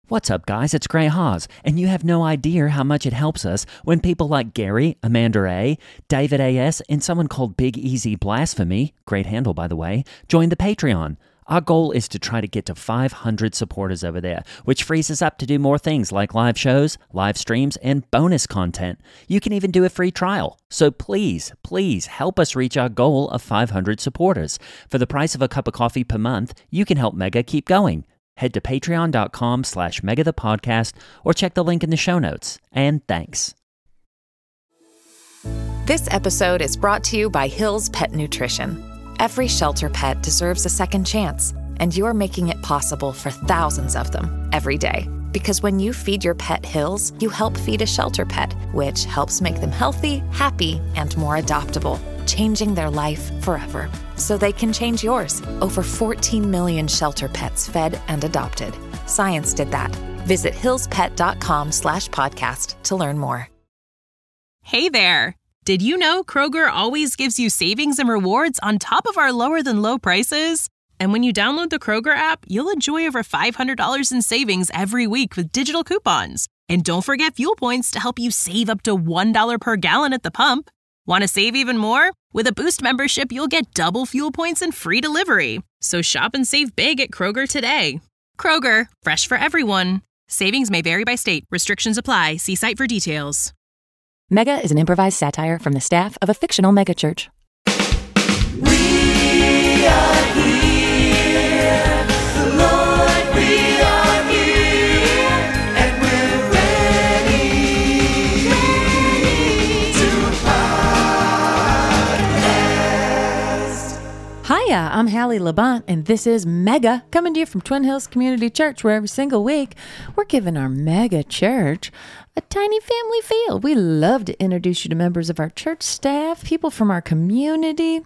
What's up, guys? It's Gray Haas, and you have no idea how much it helps us when people like Gary, Amanda A., David A.S., and someone called Big Easy Blasphemy, great handle by the way, join the Patreon. Our goal is to try to get to 500 supporters over there, which frees us up to do more things like live shows, live streams, and bonus content. You can even do a free trial. So please, please help us reach our goal of 500 supporters. For the price of a cup of coffee per month, you can help Mega keep going. Head to patreon.com/megathepodcast or check the link in the show notes. And thanks. This episode is brought to you by Hill's Pet Nutrition. Every shelter pet deserves a second chance, and you're making it possible for thousands of them every day. Because when you feed your pet Hill's, you help feed a shelter pet, which helps make them healthy, happy, and more adoptable, changing their life forever. So they can change yours. Over 14 million shelter pets fed and adopted. Science did that. Visit hillspet.com/podcast to learn more. Hey there. Did you know Kroger always gives you savings and rewards on top of our lower than low prices? And when you download the Kroger app, you'll enjoy over $500 in savings every week with digital coupons. And don't forget fuel points to help you save up to $1 per gallon at the pump. Want to save even more? With a Boost membership, you'll get double fuel points and free delivery. So shop and save big at Kroger today. Kroger, fresh for everyone. Savings may vary by state. Restrictions apply. See site for details. Mega is an improvised satire from the staff of a fictional megachurch. We are here, the Lord, we are here, and we're ready to podcast. Hiya, I'm Hallie Labont, and this is Mega, coming to you from Twin Hills Community Church, where every single week we're giving our mega church a tiny family feel. We love to introduce you to members of our church staff, people from our community.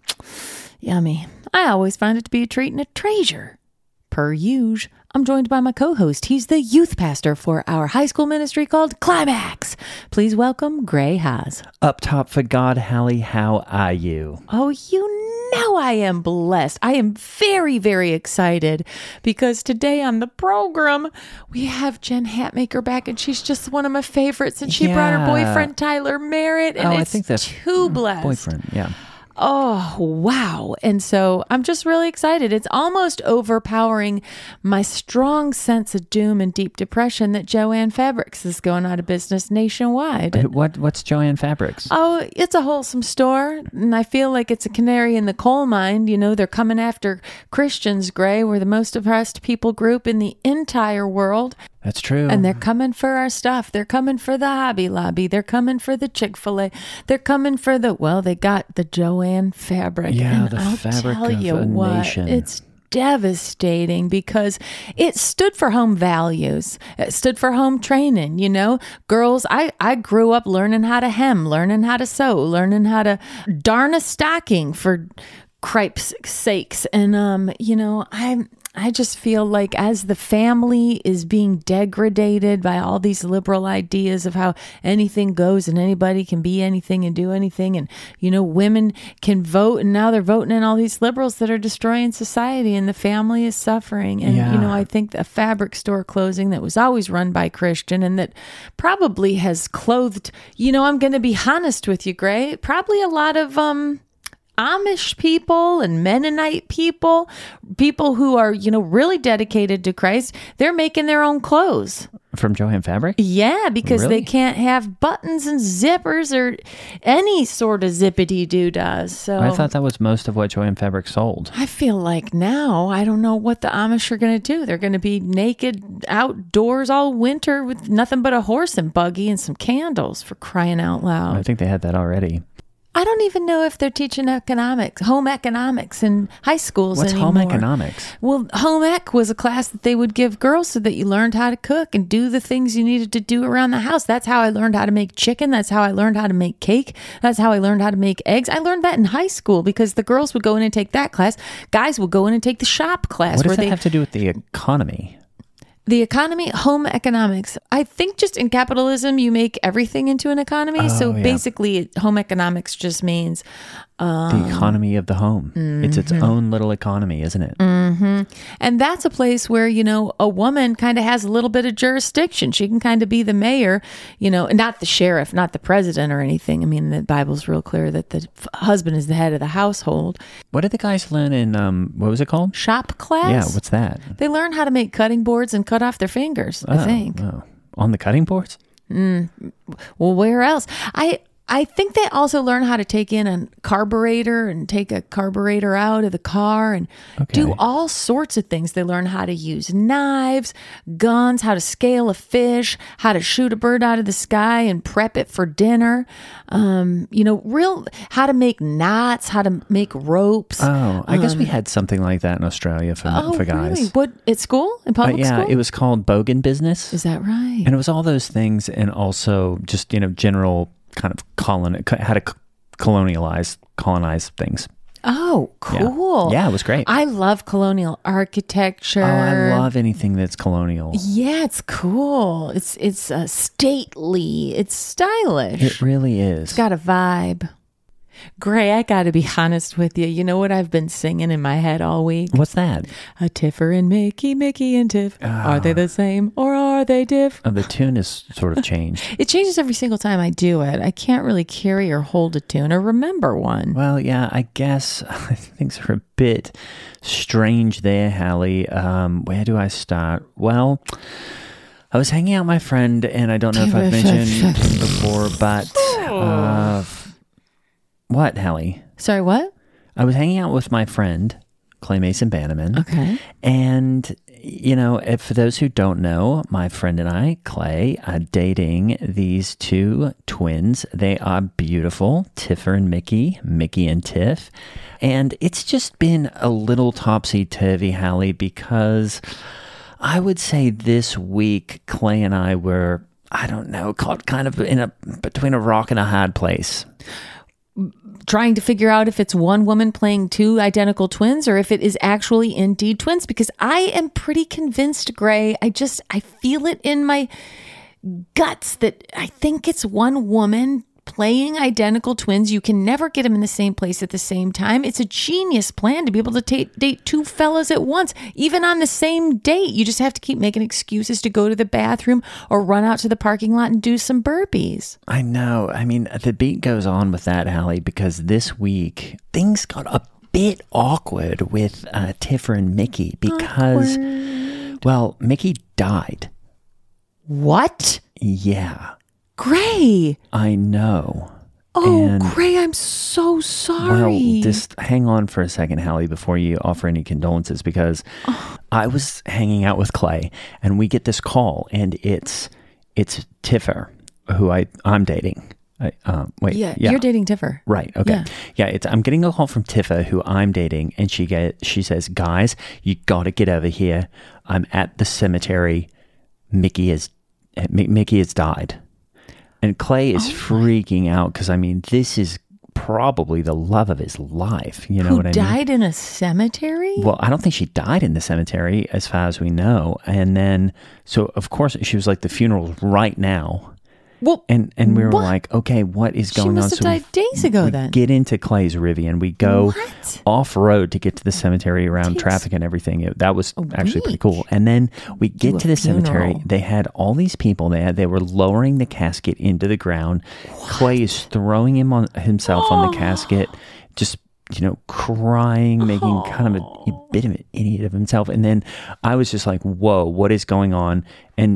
Yummy. I always find it to be a treat and a treasure. Per usual, I'm joined by my co-host. He's the youth pastor for our high school ministry called Climax. Please welcome Gray Haas. Up top for God, Hallie, how are you? Oh, you know I am blessed. I am very, very excited because today on the program, we have Jen Hatmaker back, and she's just one of my favorites, and she brought her boyfriend, Tyler Merritt, and I think that's too blessed. Boyfriend, yeah. Oh, wow. And so I'm just really excited. It's almost overpowering my strong sense of doom and deep depression that Joann Fabrics is going out of business nationwide. What's Joann Fabrics? Oh, it's a wholesome store, and I feel like it's a canary in the coal mine. You know, they're coming after Christians, Gray. We're the most oppressed people group in the entire world. That's true. And they're coming for our stuff. They're coming for the Hobby Lobby. They're coming for the Chick-fil-A. They're coming for they got the Joann fabric. Yeah, and the I'll fabric tell of you a what, nation. it's devastating because it stood for home values. It stood for home training, you know. Girls, I grew up learning how to hem, learning how to sew, learning how to darn a stocking for cripe's sakes. And, you know, I just feel like as the family is being degraded by all these liberal ideas of how anything goes and anybody can be anything and do anything, and, you know, women can vote, and now they're voting in all these liberals that are destroying society, and the family is suffering. And, you know, I think a fabric store closing that was always run by Christian and that probably has clothed, you know, I'm going to be honest with you, Gray, probably a lot of, Amish people and Mennonite people who are, you know, really dedicated to Christ, they're making their own clothes. From Joann Fabric? Yeah, because Really? they can't have buttons and zippers or any sort of zippity-doo-dahs. So I thought that was most of what Joann Fabric sold. I feel like now, I don't know what the Amish are going to do. They're going to be naked outdoors all winter with nothing but a horse and buggy and some candles, for crying out loud. I think they had that already. I don't even know if they're teaching home economics in high schools What's anymore. home economics? Well, home ec was a class that they would give girls so that you learned how to cook and do the things you needed to do around the house. That's how I learned how to make chicken. That's how I learned how to make cake. That's how I learned how to make eggs. I learned that in high school because the girls would go in and take that class. Guys would go in and take the shop class. What does that have to do with the economy? The economy, home economics. I think just in capitalism, you make everything into an economy. Oh, so yeah. basically, home economics just means The economy of the home. It's its own little economy, isn't it? And that's a place where, a woman kind of has a little bit of jurisdiction. She can kind of be the mayor, not the sheriff, not the president or anything. I mean, the Bible's real clear that the husband is the head of the household. What did the guys learn in, what was it called? Shop class? Yeah, what's that? They learn how to make cutting boards and cut off their fingers, I think. Oh. On the cutting boards? Well, where else? I think they also learn how to take in a carburetor and take a carburetor out of the car and do all sorts of things. They learn how to use knives, guns, how to scale a fish, how to shoot a bird out of the sky and prep it for dinner. How to make knots, how to make ropes. Oh, I guess we had something like that in Australia for guys. Really? What, at school? In public school? Yeah, it was called Bogan Business. Is that right? And it was all those things, and also just, general kind of how to colonize things. Oh, cool. Yeah, it was great. I love colonial architecture. Oh, I love anything that's colonial. Yeah, it's cool. It's stately. It's stylish. It really is. It's got a vibe. Gray, I got to be honest with you. You know what I've been singing in my head all week? What's that? A Tiffer and Mickey, Mickey and Tiff. Are they the same or are they diff? Oh, the tune is sort of changed. It changes every single time I do it. I can't really carry or hold a tune or remember one. Well, yeah, I guess things are a bit strange there, Hallie. Where do I start? Well, I was hanging out with my friend, and I don't know if I've mentioned before, but... What, Hallie? Sorry, what? I was hanging out with my friend, Clay Mason Bannerman. Okay. And, for those who don't know, my friend and I, Clay, are dating these two twins. They are beautiful, Tiffer and Mickey, Mickey and Tiff. And it's just been a little topsy-turvy, Hallie, because I would say this week, Clay and I were, I don't know, caught kind of between a rock and a hard place. Trying to figure out if it's one woman playing two identical twins or if it is actually indeed twins, because I am pretty convinced, Gray. I feel it in my guts that I think it's one woman playing identical twins. You can never get them in the same place at the same time. It's a genius plan to be able to date two fellas at once, even on the same date. You just have to keep making excuses to go to the bathroom or run out to the parking lot and do some burpees. I know. I mean, the beat goes on with that, Hallie, because this week things got a bit awkward with Tiffer and Mickey because, well, Mickey died. What? Yeah. Gray. I know. Oh, Gray, I'm so sorry. Well, just hang on for a second, Hallie, before you offer any condolences, because I was hanging out with Clay, and we get this call, and it's Tiffer, who I'm dating. You're dating Tiffer. Right. Okay. Yeah. I'm getting a call from Tiffer, who I'm dating, and she says, "Guys, you got to get over here. I'm at the cemetery. Mickey has died." And Clay is freaking out because, I mean, this is probably the love of his life. You know what I mean? Who died in a cemetery? Well, I don't think she died in the cemetery, as far as we know. And then, so of course, she was like, the funeral's right now. Well, and we were like, okay, what is going on? She must have died days ago then. Get into Clay's Rivian. We go off road to get to the cemetery around traffic and everything. That was actually pretty cool. And then we get to the cemetery. They had all these people. They were lowering the casket into the ground. What? Clay is throwing himself on the casket, just crying, making kind of a bit of an idiot of himself. And then I was just like, whoa, what is going on?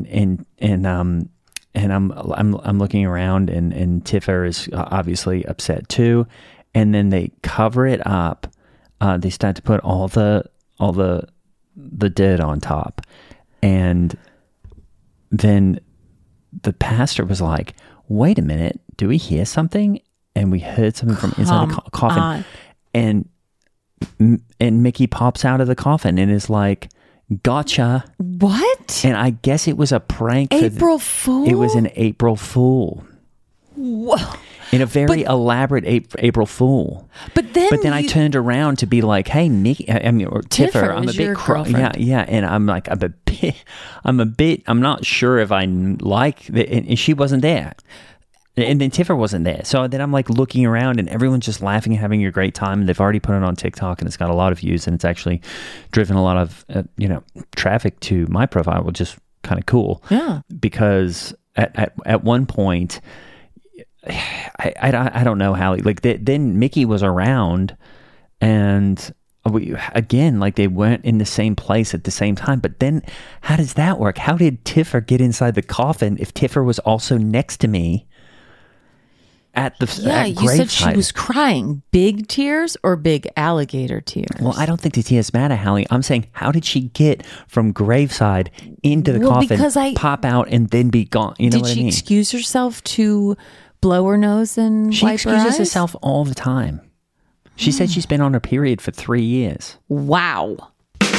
And I'm looking around, and Tiffer is obviously upset too. And then they cover it up. They start to put all the dirt on top, and then the pastor was like, "Wait a minute, do we hear something?" And we heard something from inside the coffin, and Mickey pops out of the coffin and is like, "Gotcha." What? And I guess it was a prank. April Fool? It was an April Fool. Whoa. In a very elaborate April Fool. But then I turned around to be like, "Hey, Mickey," or Tiffer, I'm a bit yeah. And I'm like, I'm not sure if I like that. And she wasn't there. And then Tiffer wasn't there. So then I'm like looking around and everyone's just laughing and having a great time. And they've already put it on TikTok and it's got a lot of views and it's actually driven a lot of, traffic to my profile, which is kind of cool. Yeah. Because at one point, I don't know, Hallie, like then Mickey was around and they weren't in the same place at the same time. But then how does that work? How did Tiffer get inside the coffin if Tiffer was also next to me at the you said she was crying. Big tears or big alligator tears? Well, I don't think the tears matter, Hallie. I'm saying, how did she get from graveside into the coffin, because pop out, and then be gone? You know what I mean? Did she excuse herself to blow her nose and She wipe her eyes? excuses herself all the time. She said she's been on her period for 3 years. Wow.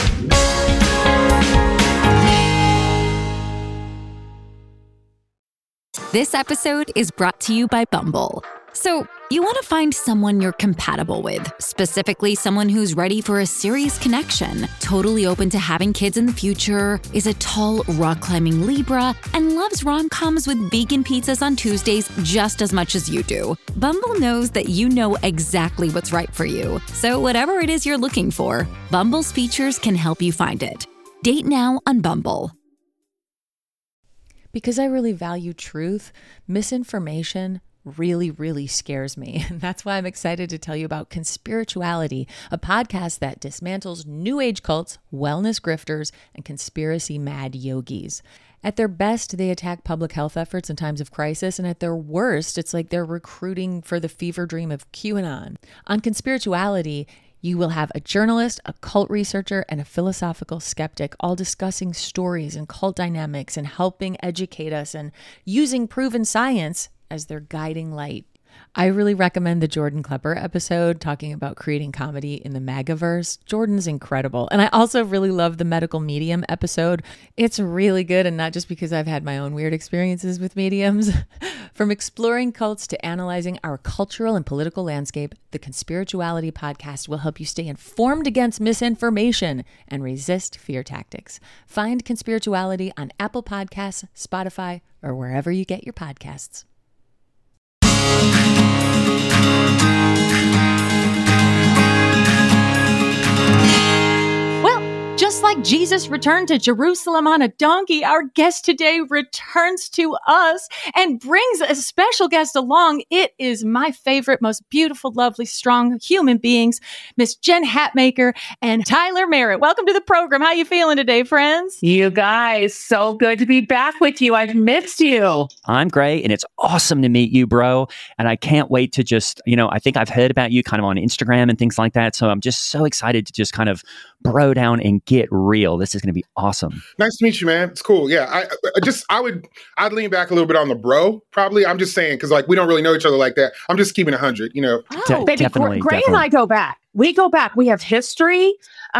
This episode is brought to you by Bumble. So, you want to find someone you're compatible with, specifically someone who's ready for a serious connection, totally open to having kids in the future, is a tall, rock-climbing Libra, and loves rom-coms with vegan pizzas on Tuesdays just as much as you do. Bumble knows that you know exactly what's right for you. So whatever it is you're looking for, Bumble's features can help you find it. Date now on Bumble. Because I really value truth, misinformation really, really scares me. And that's why I'm excited to tell you about Conspirituality, a podcast that dismantles New Age cults, wellness grifters, and conspiracy mad yogis. At their best, they attack public health efforts in times of crisis, and at their worst, it's like they're recruiting for the fever dream of QAnon. On Conspirituality, you will have a journalist, a cult researcher, and a philosophical skeptic all discussing stories and cult dynamics and helping educate us and using proven science as their guiding light. I really recommend the Jordan Klepper episode talking about creating comedy in the MAGAverse. Jordan's incredible. And I also really love the medical medium episode. It's really good, and not just because I've had my own weird experiences with mediums. From exploring cults to analyzing our cultural and political landscape, the Conspirituality podcast will help you stay informed against misinformation and resist fear tactics. Find Conspirituality on Apple Podcasts, Spotify, or wherever you get your podcasts. Well, just like Jesus returned to Jerusalem on a donkey, our guest today returns to us and brings a special guest along. It is my favorite, most beautiful, lovely, strong human beings, Miss Jen Hatmaker and Tyler Merritt. Welcome to the program. How you feeling today, friends? You guys, so good to be back with you. I've missed you. I'm great, and it's awesome to meet you, bro. And I can't wait to just, I think I've heard about you kind of on Instagram and things like that. So I'm just so excited to just kind of bro down and get real. This is going to be awesome. Nice to meet you, man. It's cool. Yeah, I'd lean back a little bit on the bro, probably. I'm just saying, because we don't really know each other like that. I'm just keeping 100, Baby, Definitely. Gray and I go back. We go back. We have history.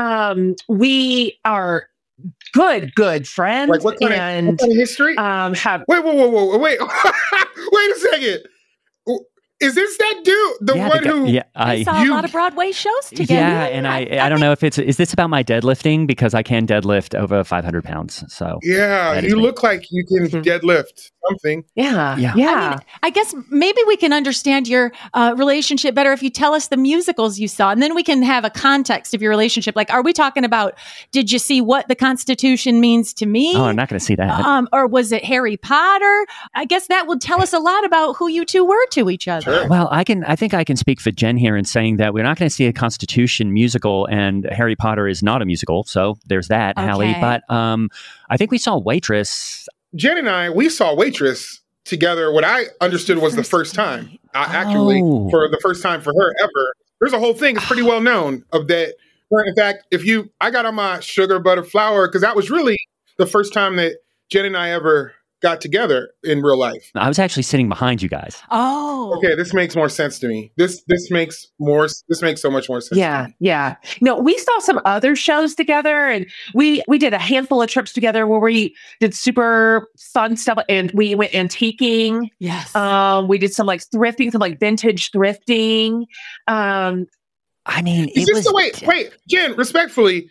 We are good friends. Like what kind of history? Wait, whoa. Wait a second. Is this that dude? I saw a lot of Broadway shows together. Yeah, and I don't know if is this about my deadlifting? Because I can deadlift over 500 pounds. So yeah, you look like you can deadlift something. Yeah. I guess maybe we can understand your relationship better if you tell us the musicals you saw, and then we can have a context of your relationship. Like, are we talking about, did you see What the Constitution Means to Me? Oh, I'm not going to see that. Or was it Harry Potter? I guess that would tell us a lot about who you two were to each other. Sure. Well, I think I can speak for Jen here in saying that we're not going to see a Constitution musical, and Harry Potter is not a musical. So there's that, Okay. Hallie. But I think we saw Waitress. Jen and we saw Waitress together. What I understood was the first time. Actually, for the first time for her ever. There's a whole thing. It's pretty well known of that. In fact, I got on my sugar, butter, flour, because that was really the first time that Jen and I ever got together in real life. I was actually sitting behind you guys. Oh, okay. This makes more sense to me. This makes so much more sense. Yeah. No, we saw some other shows together, and we did a handful of trips together where we did super fun stuff, and we went antiquing. yes. We did some like thrifting, some like vintage thrifting. I mean, Is this wait, Jen, respectfully,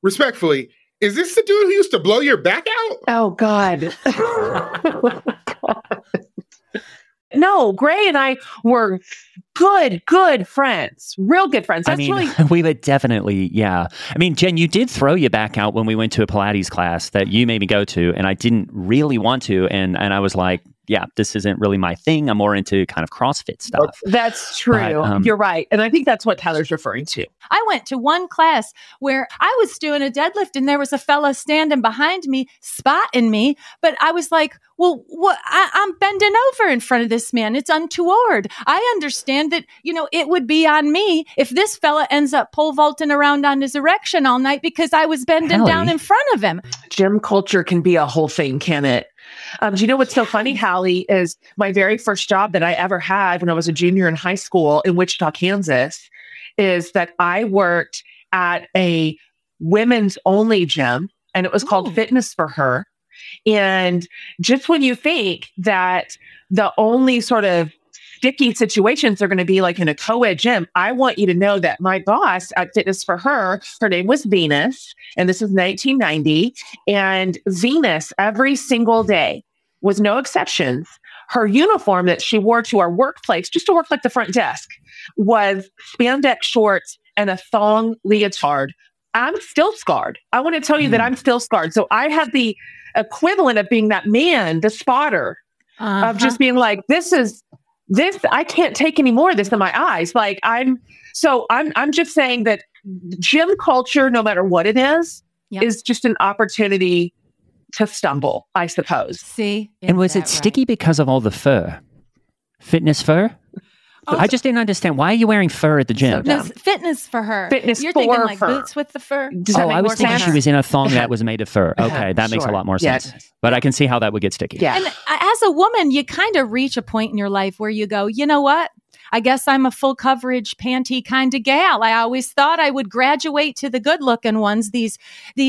is this the dude who used to blow your back out? Oh God. No, Gray and I were good friends, real good friends. That's really. We would definitely, yeah. I mean, Jen, you did throw your back out when we went to a Pilates class that you made me go to, and I didn't really want to. And I was like, yeah, this isn't really my thing. I'm more into kind of CrossFit stuff. That's true. But, you're right. And I think that's what Tyler's referring to. I went to one class where I was doing a deadlift and there was a fella standing behind me, spotting me. But I was like, well, what? I'm bending over in front of this man. It's untoward. I understand that, it would be on me if this fella ends up pole vaulting around on his erection all night because I was bending down in front of him. Gym culture can be a whole thing, can it? Do you know what's so funny, Hallie, is my very first job that I ever had when I was a junior in high school in Wichita, Kansas, is that I worked at a women's only gym, and it was called Fitness for Her. And just when you think that the only sort of sticky situations are going to be like in a co-ed gym, I want you to know that my boss at Fitness for Her, her name was Venus, and this is 1990. And Venus, every single day, with no exceptions, her uniform that she wore to our workplace, just to work like the front desk, was spandex shorts and a thong leotard. I'm still scarred. I want to tell you that I'm still scarred. So I have the equivalent of being that man, the spotter, of just being like, this, I can't take any more of this in my eyes. Like I'm just saying that gym culture, no matter what it is just an opportunity to stumble, I suppose. See? And was it sticky because of all the fur? Fitness fur? I just didn't understand. Why are you wearing fur at the gym? No, Fitness for Her. Fitness You're for thinking like fur. boots with the fur? I was thinking she was in a thong that was made of fur. Okay, that makes a lot more sense. But I can see how that would get sticky. Yeah. And as a woman, you kind of reach a point in your life where you go, you know what? I guess I'm a full coverage panty kind of gal. I always thought I would graduate to the good looking ones. These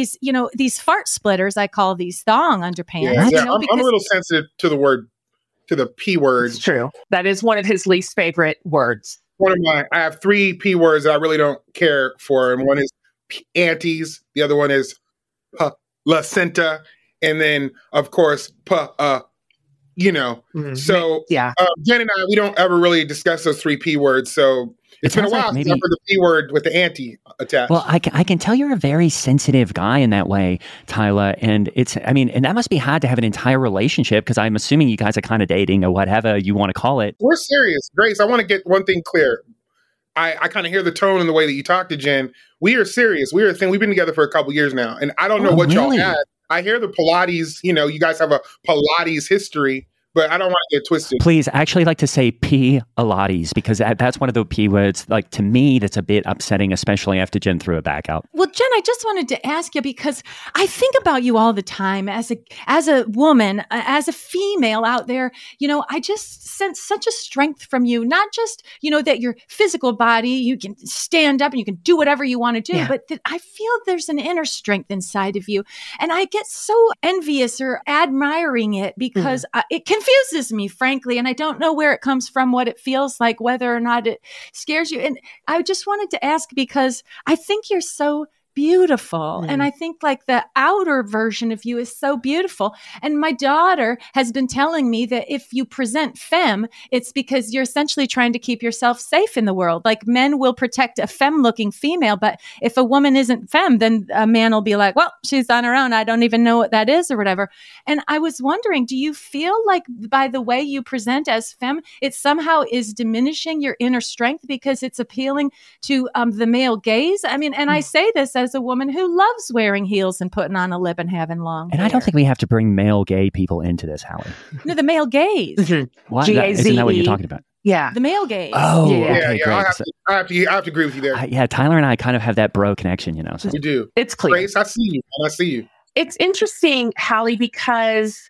fart splitters, I call these thong underpants. Yeah, I'm a little sensitive to the P word. It's true. That is one of his least favorite words. I have 3 P words that I really don't care for. And one is anties. The other one is placenta. And then, of course, So, Jen and I, we don't ever really discuss those 3 P words. So it's been a while since I've heard the P word with the anti attached. Well, I can tell you're a very sensitive guy in that way, Tyler. And and that must be hard to have an entire relationship because I'm assuming you guys are kind of dating or whatever you want to call it. We're serious. Grace, I want to get one thing clear. I kind of hear the tone and the way that you talk to Jen. We are serious. We've been together for a couple years now. And I don't know what y'all had. I hear the Pilates, you guys have a Pilates history. But I don't want to get twisted. Please, I actually like to say Pilates because that's one of the P words. Like to me, that's a bit upsetting, especially after Jen threw it back out. Well, Jen, I just wanted to ask you because I think about you all the time as a woman, as a female out there. I just sense such a strength from you. Not just that your physical body, you can stand up and you can do whatever you want to do, but that I feel there's an inner strength inside of you, and I get so envious or admiring it because it confuses me, frankly, and I don't know where it comes from, what it feels like, whether or not it scares you. And I just wanted to ask because I think you're so beautiful. And I think like the outer version of you is so beautiful. And my daughter has been telling me that if you present femme, it's because you're essentially trying to keep yourself safe in the world. Like men will protect a femme looking female, but if a woman isn't femme, then a man will be like, well, she's on her own. I don't even know what that is or whatever. And I was wondering, do you feel like by the way you present as femme, it somehow is diminishing your inner strength because it's appealing to the male gaze? I mean, and I say this as a woman who loves wearing heels and putting on a lip and having long hair. I don't think we have to bring male gay people into this, Hallie. No, the male gaze. What? G-A-Z-E. Isn't that what you're talking about? Yeah. The male gaze. Oh, yeah, okay, great. I have to agree with you there. Tyler and I kind of have that bro connection, So. We do. It's clear. Grace, I see you. And I see you. It's interesting, Hallie, because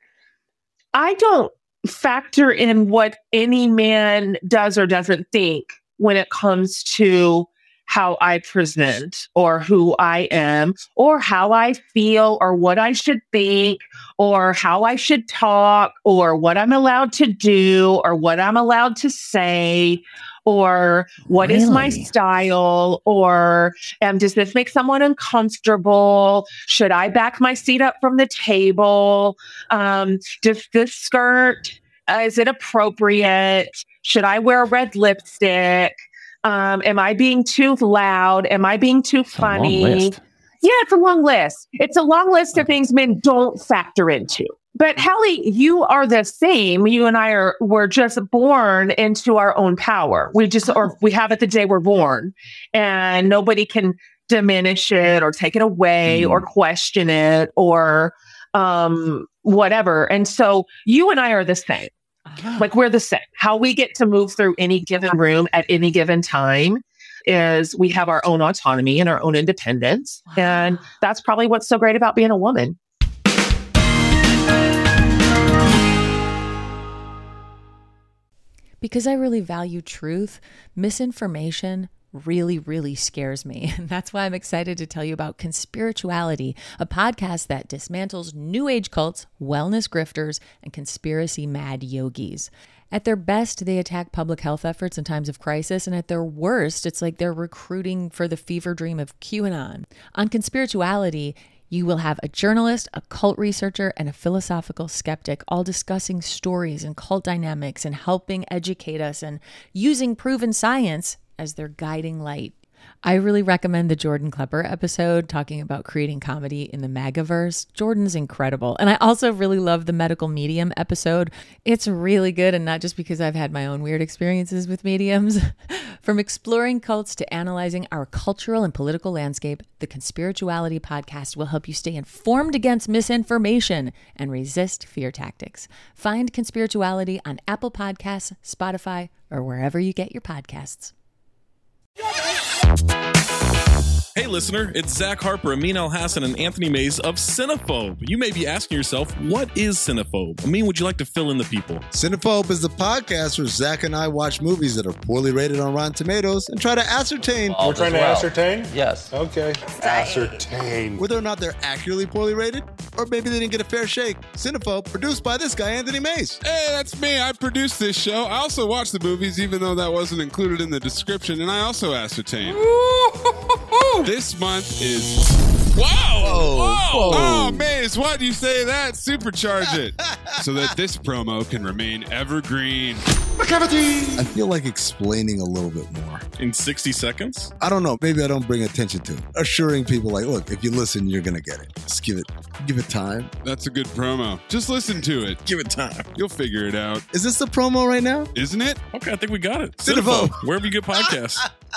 I don't factor in what any man does or doesn't think when it comes to how I present or who I am or how I feel or what I should think or how I should talk or what I'm allowed to do or what I'm allowed to say or what is my style or does this make someone uncomfortable? Should I back my seat up from the table? Does this skirt Is it appropriate? Should I wear red lipstick? Am I being too loud? Am I being too funny? Long list. Yeah, it's a long list. It's a long list of things men don't factor into. But Hallie, you are the same. You and I we're just born into our own power. We have it the day we're born, and nobody can diminish it or take it away or question it or whatever. And so you and I are the same. Like we're the same. How we get to move through any given room at any given time is we have our own autonomy and our own independence. And that's probably what's so great about being a woman. Because I really value truth, misinformation really, really scares me. And that's why I'm excited to tell you about Conspirituality, a podcast that dismantles new age cults, wellness grifters, and conspiracy mad yogis. At their best, they attack public health efforts in times of crisis, and at their worst, it's like they're recruiting for the fever dream of QAnon. On Conspirituality, you will have a journalist, a cult researcher, and a philosophical skeptic all discussing stories and cult dynamics and helping educate us and using proven science as their guiding light. I really recommend the Jordan Klepper episode talking about creating comedy in the MAGAverse. Jordan's incredible. And I also really love the medical medium episode. It's really good, and not just because I've had my own weird experiences with mediums. From exploring cults to analyzing our cultural and political landscape, the Conspirituality podcast will help you stay informed against misinformation and resist fear tactics. Find Conspirituality on Apple Podcasts, Spotify, or wherever you get your podcasts. Hey listener, it's Zach Harper, Amin Elhassan, and Anthony Mays of Cinephobe. You may be asking yourself, what is Cinephobe? Amin, would you like to fill in the people? Cinephobe is the podcast where Zach and I watch movies that are poorly rated on Rotten Tomatoes and try to ascertain... We're trying to ascertain? Yes. Okay. Ascertain. Whether or not they're actually poorly rated, or maybe they didn't get a fair shake. Cinephobe, produced by this guy, Anthony Mays. Hey, that's me. I produced this show. I also watch the movies, even though that wasn't included in the description, and I also ascertain. This month is... Whoa! Whoa! Oh, Maze, why do you say that? Supercharge it so that this promo can remain evergreen. I feel like explaining a little bit more. In 60 seconds? I don't know. Maybe I don't bring attention to it. Assuring people like, look, if you listen, you're going to get it. Just give it time. That's a good promo. Just listen to it. Give it time. You'll figure it out. Is this the promo right now? Isn't it? Okay, I think we got it. Cinephobe. Wherever you get podcasts.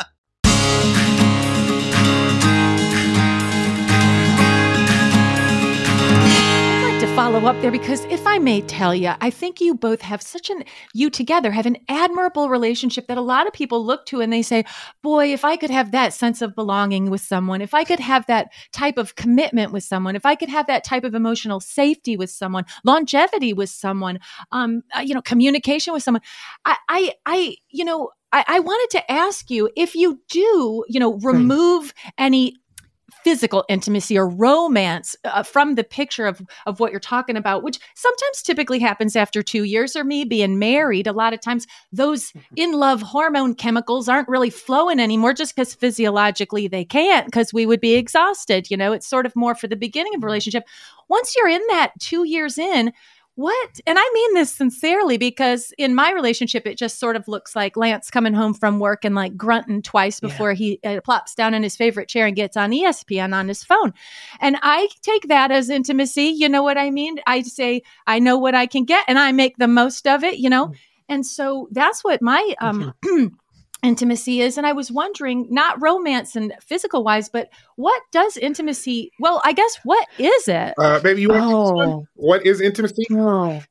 To follow up there, because if I may tell you, I think you both have you together have an admirable relationship that a lot of people look to and they say, boy, if I could have that sense of belonging with someone, if I could have that type of commitment with someone, if I could have that type of emotional safety with someone, longevity with someone, communication with someone, I wanted to ask you if you do, remove any physical intimacy or romance from the picture of what you're talking about, which sometimes typically happens after 2 years, or me being married. A lot of times those in-love hormone chemicals aren't really flowing anymore just because physiologically they can't, because we would be exhausted. It's sort of more for the beginning of a relationship. Once you're in that 2 years in, and I mean this sincerely, because in my relationship, it just sort of looks like Lance coming home from work and like grunting twice before he plops down in his favorite chair and gets on ESPN on his phone. And I take that as intimacy. You know what I mean? I say, I know what I can get and I make the most of it, And so that's what my intimacy is. And I was wondering, not romance and physical wise, but what does intimacy, I guess, what is it? Baby, you want what is intimacy? Well,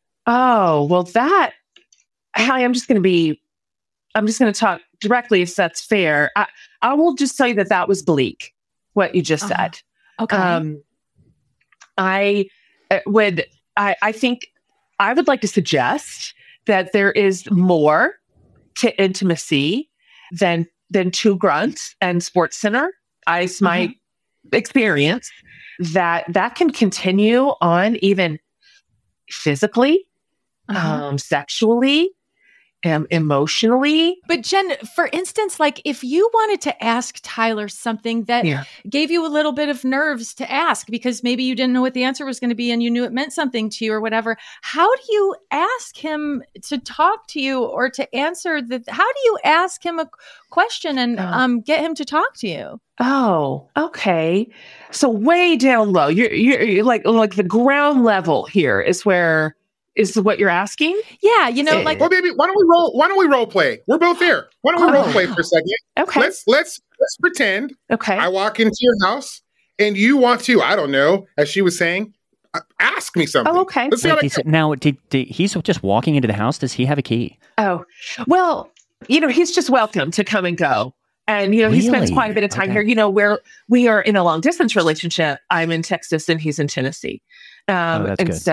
I'm just going to talk directly if that's fair. I will just tell you that was bleak, what you just said. Okay. I think I would like to suggest that there is more to intimacy than two grunts and Sports Center. It's my experience that can continue on even physically, sexually, emotionally. But Jen, for instance, like if you wanted to ask Tyler something that gave you a little bit of nerves to ask because maybe you didn't know what the answer was going to be and you knew it meant something to you or whatever, how do you ask him to talk to you or to answer how do you ask him a question and get him to talk to you? Oh, okay. So way down low, you're like the ground level here is what you're asking? Yeah, you know, like well, baby, why don't we role play? We're both here. Why don't we role play for a second? Okay. Let's pretend. Okay. I walk into your house and you want to, I don't know, as she was saying, ask me something. Oh, okay. Let's see now, he's just walking into the house. Does he have a key? Oh, well, he's just welcome to come and go. And, he spends quite a bit of time here. We are in a long distance relationship. I'm in Texas and he's in Tennessee. That's good.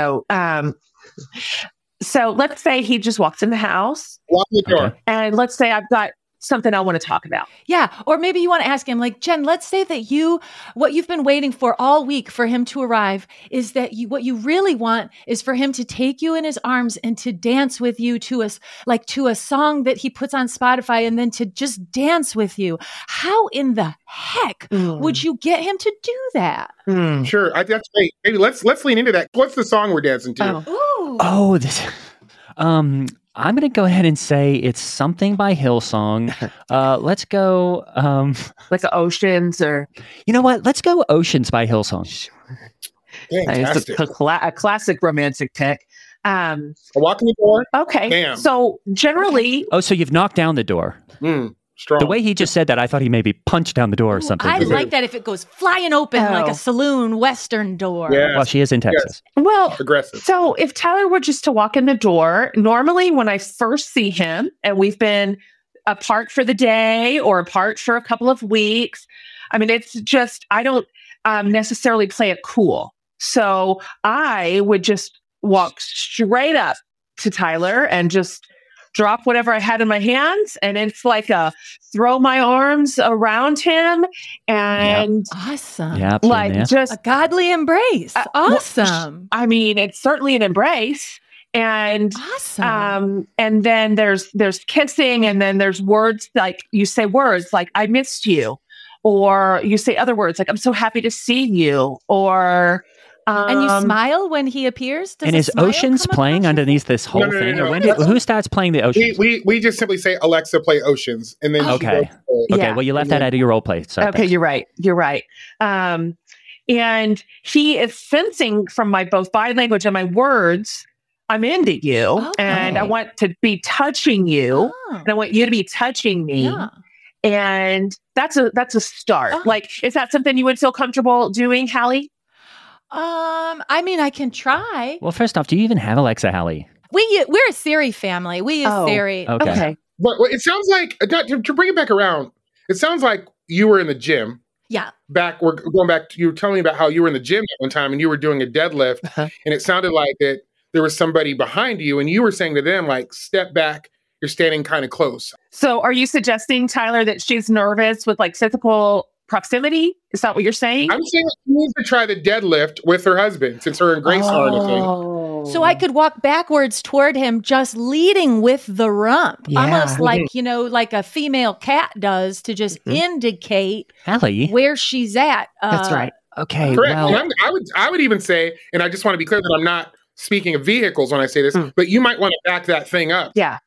So let's say he just walks in the house. Walk in the door. And let's say I've got something I want to talk about. Yeah. Or maybe you want to ask him, like, Jen, let's say that what you've been waiting for all week for him to arrive is that what you really want is for him to take you in his arms and to dance with you to a song that he puts on Spotify and then to just dance with you. How in the heck would you get him to do that? Sure. That's great. Maybe let's lean into that. What's the song we're dancing to? I'm going to go ahead and say it's something by Hillsong. Let's go... like Oceans or... You know what? Let's go Oceans by Hillsong. It's a classic romantic pick. I walk in the door. Okay. Bam. So generally... Oh, so you've knocked down the door. Strong. The way he just said that, I thought he maybe punched down the door or something. I like that if it goes flying open like a saloon Western door. Yeah. Well, she is in Texas. Yes. Well, aggressive. So if Tyler were just to walk in the door, normally when I first see him and we've been apart for the day or apart for a couple of weeks, I mean, it's just, I don't necessarily play it cool. So I would just walk straight up to Tyler and just drop whatever I had in my hands. And it's like throw my arms around him and awesome. Yeah, like just a godly embrace. Awesome. I mean, it's certainly an embrace. And awesome. And then there's kissing, and then there's words like you say words like I missed you, or you say other words like I'm so happy to see you, or and you smile when he appears? And is Oceans playing underneath this whole thing? No. Or who starts playing the Oceans? We just simply say, Alexa, play Oceans. And then Okay, well, you left that out of your role play. Sorry. Okay, you're right. And he is sensing from my both body language and my words, I'm into you. And I want to be touching you. And I want you to be touching me. Yeah. And that's a start. Like, is that something you would feel comfortable doing, Hallie? I mean, I can try. Well, first off, do you even have Alexa, Hallie? We're a Siri family. We use Siri. Okay. But it sounds like, to bring it back around, it sounds like you were in the gym. Yeah. We're going back to, you were telling me about how you were in the gym at one time and you were doing a deadlift and it sounded like that there was somebody behind you and you were saying to them, like, step back, you're standing kind of close. So are you suggesting, Tyler, that she's nervous with like physical proximity? Is that what you're saying? I'm saying she needs to try the deadlift with her husband since her and Grace aren't a thing. So I could walk backwards toward him, just leading with the rump, almost like, like a female cat does to just indicate Hallie, where she's at. That's right. Okay. Correct. Well, And I would even say, and I just want to be clear that I'm not speaking of vehicles when I say this, but you might want to back that thing up. Yeah.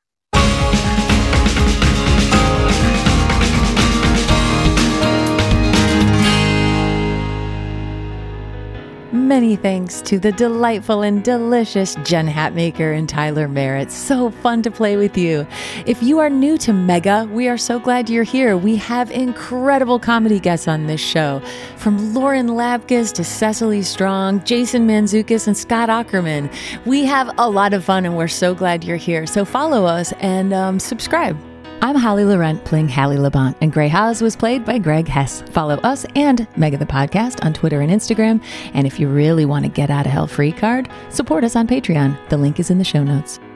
Many thanks to the delightful and delicious Jen Hatmaker and Tyler Merritt. So fun to play with you. If you are new to Mega, we are so glad you're here. We have incredible comedy guests on this show, from Lauren Lapkus to Cecily Strong, Jason Mantzoukas, and Scott Aukerman. We have a lot of fun and we're so glad you're here. So follow us and subscribe. I'm Holly Laurent playing Hallie Labonte, and Grey Haas was played by Greg Hess. Follow us and Mega the Podcast on Twitter and Instagram. And if you really want to get out of hell free card, support us on Patreon. The link is in the show notes.